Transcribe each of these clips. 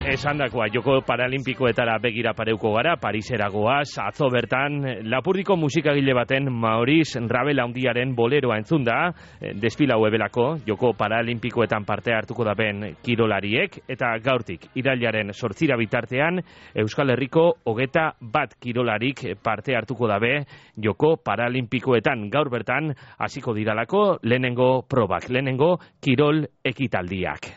Esandakoa, joko paralimpikoetara begira pareuko gara, Pariseragoaz, atzo bertan, Lapurdiko musikagile baten Maurice Ravel handiaren boleroa entzun da, desfila huebelako, joko paralimpikoetan parte hartuko da ben kirolariek, eta gaurtik, irailaren 8 bitartean, Euskal Herriko 21 kirolarik parte hartuko dabe, joko paralimpikoetan gaur bertan, hasiko diralako, lehenengo probak, lehenengo kirol ekitaldiak.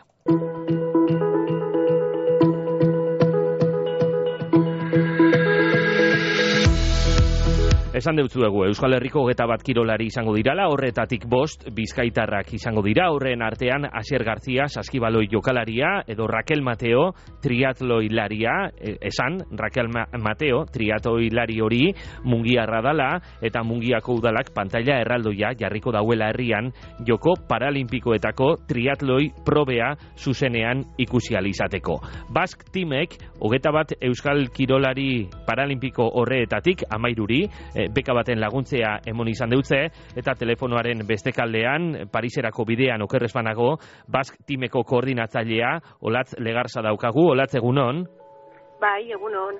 Esan deutzuegu, Euskal Herriko 21 kirolari izango dirala, horretatik 5 bizkaitarrak izango dira, horren artean Asier García, saskibaloi jokalaria, edo Raquel Mateo, triatloilaria, Raquel Mateo, triatloilari hori, Mungiarra dala, eta Mungiako udalak pantaila erraldoia jarriko dauela herrian, joko paralimpikoetako triatloi probea zuzenean ikusi ahal izateko. Bask Teamek, 21 Euskal kirolari paralimpiko horreetatik, 13, beka baten laguntzea emon izan deutze, eta telefonoaren bestekaldean, Pariserako bidean okerrez banago, Bask Teameko koordinatzailea, Olatz Legarza daukagu. Olatz, egunon? Bai, egunon.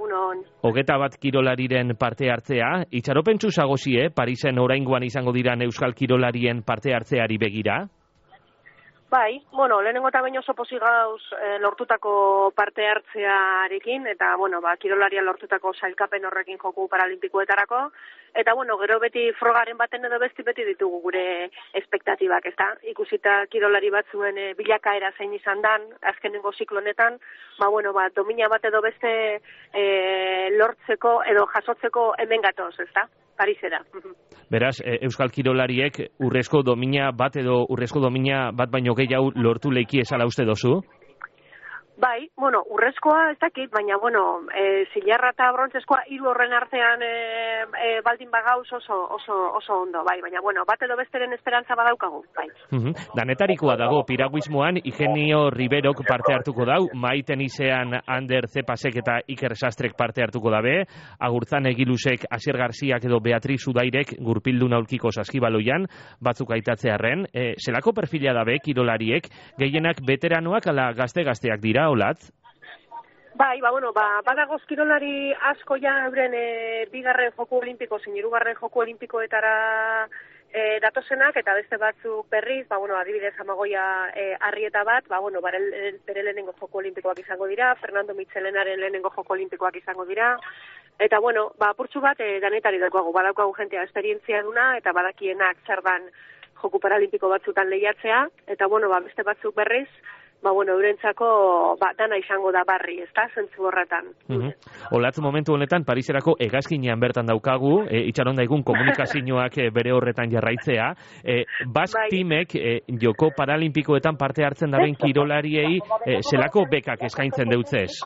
21 kirolariren parte hartzea, itxaropentsu zagozie, Parisen oraingoan izango diran Euskal kirolarien parte hartzeari begira? Bai, lehenengo eta baino oso pozik gauz lortutako parte hartzearekin, eta, kirolarian lortutako sailkapen horrekin joku paralimpikoetarako, eta, gero beti frogaren baten edo beti ditugu gure espektatibak, ezta? Ikusita kirolari batzuen bilakaera zein izan dan, azkenengo ziklonetan, domina bat edo beste lortzeko edo jasotzeko hemen gatoz, ezta? Parisera. Beraz, Euskal kirolariek urrezko domina bat edo urrezko domina bat baino gehiago lortu leiki esala uste dozu? Bai, urrezkoa ez dakit, baina, zilarra eta brontzezkoa 3 horren artean baldin bagauz oso ondo, bai, baina, bat edo besteren esperantza badaukagu, bai. Danetarikoa dago, piraguismoan, Ingenio Riberok parte hartuko dau, Mai tenisean Ander Zepasek eta Iker Sastrek parte hartuko dabe, Agurtzan Egilusek, Asier Garziak edo Beatriz Udairek gurpildu naulkiko saskibaloian, batzuk aitatzearren, zelako perfila dabe kirolariek, gehienak veteranoak ala gazte-gazteak dira, Olatz? Bai, badagoz kirolari asko ja euren bigarren joku olimpiko, hirugarren joku olimpikoetara datozenak, eta beste batzuk berriz, adibidez Amagoia Arrieta bat, bere lehenengo joku olimpikoak izango dira, Fernando Mitxelenaren lehenengo joku olimpikoak izango dira, eta apurtxu bat danetari badaukagu jentea esperientzia duna, eta badakienak zer dan joku paralimpiko batzutan lehiatzea, eta beste batzuk berriz, eurentzako dana izango da barri, ezta, zentzu horretan. Olatz, momentu honetan, Pariserako hegazkinean bertan daukagu, itxaron daigun komunikazioak bere horretan jarraitzea. Bask Teamek joko paralimpikoetan parte hartzen daben kirolariei zelako bekak eskaintzen deutzez?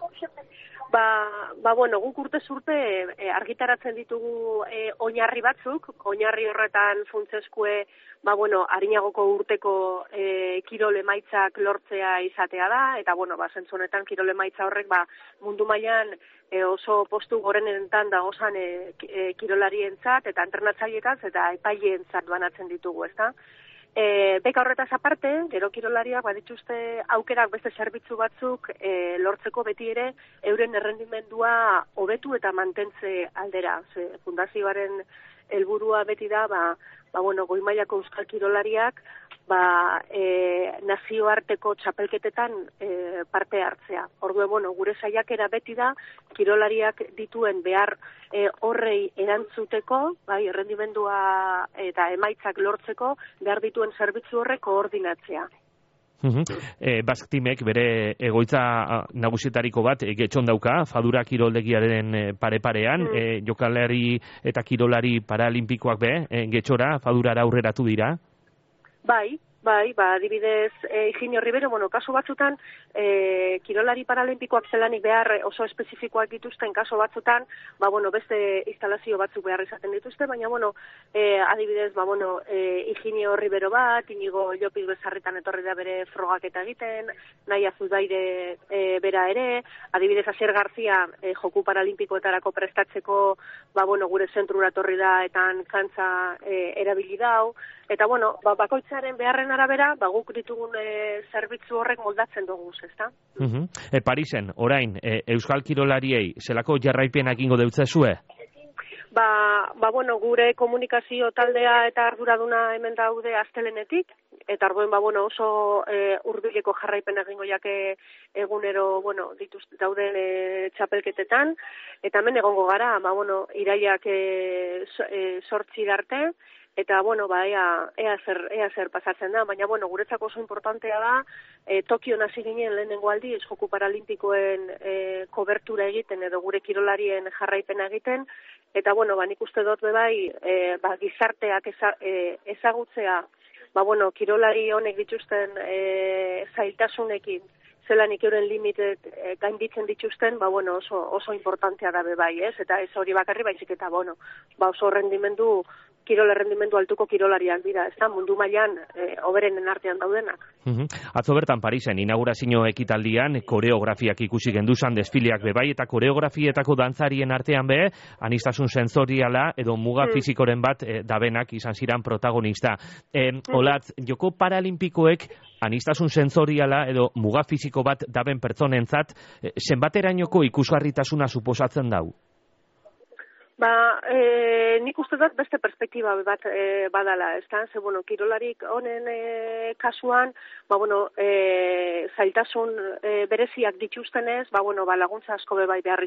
Guk urtez urte argitaratzen ditugu oinarri batzuk, oinarri horretan funtsezkoe, harinagoko urteko kirol emaitzak lortzea izatea da, eta, zentzu honetan kirol emaitza horrek, mundu mailan oso postu gorenetan dagozan kirolarientzat, eta entrenatzaileetaz, eta epaileentzat banatzen ditugu, ezta? Beka horretaz aparte, gero kirolariak badituzte aukerak beste zerbitzu batzuk lortzeko beti ere euren errendimendua hobetu eta mantentze aldera. Fundazioaren helburua beti da, goi mailako euskal kirolariak nazioarteko txapelketetan parte hartzea. Orduan, gure saiakera beti da, kirolariak dituen behar horrei erantzuteko, errendimendua eta emaitzak lortzeko, behar dituen zerbitzu horrek koordinatzea. Bask Teamek bere egoitza nagusietariko bat getxon dauka, Fadura kiroldegiaren pare-parean, jokalari eta kirolari paralimpikoak getxora, Fadurara aurreratu dira? Bai, adibidez, Ingenio Ribero, kasu batzutan, kirolari paralimpikoak zelanik behar oso espezifikoak dituzten kasu batzutan, beste instalazio batzuk behar izaten dituzte, baina, adibidez, Ingenio Ribero bat, Inigo Llopis bezarritan etorri da bere frogaketa egiten, Naia Zudaire bera ere, adibidez, Asier García joku paralimpikoetarako prestatzeko, gure zentrura etorri da, eta kantza erabili dau, Eta, bueno, bakoitzaren beharren arabera, guk ditugun zerbitzu horrek moldatzen dugu, ezta? Parisen, orain, Euskal Kirolariei, zelako jarraipena egingo deutzezue? Bueno, gure komunikazio taldea eta arduraduna hemen daude astelenetik, eta ardoen, oso hurbileko jarraipen egingo jake egunero, dauden txapelketetan, eta hemen egongo gara, iraiak 8 arte, eta, ea zer pasatzen da, baina, guretzako oso importantea da, Tokion hasi ginen lehenengo aldiz Joku Paralimpikoen kobertura egiten, edo gure kirolarien jarraipena egiten, eta, nik uste dut bebai, gizarteak ezagutzea, kirolari honek dituzten zailtasunekin, zelanik euren limitet gainditzen dituzten, oso importantea da bebai, ez? Eta ez hori bakarri baizik eta, oso kirol errendimendu altuko kirolariak dira, ez da, mundu mailan hoberenen artean daudenak. Atzo bertan Parisen inaugurazio ekitaldian koreografiak ikusi genduzan desfileak bebai, eta koreografietako dantzarien artean be, anistasun sensoriala edo muga fizikoren bat dabenak izan ziran protagonista. Olatz, Joko Paralimpikoek anistasun sensoriala edo muga fiziko bat daben pertsonentzat, zenbaterainoko ikusgarritasuna suposatzen dau? Nik uste dut beste perspektiba bat badala, ez da? Ze, kirolarik honen kasuan, zailtasun bereziak dituztenez, laguntza asko bebai behar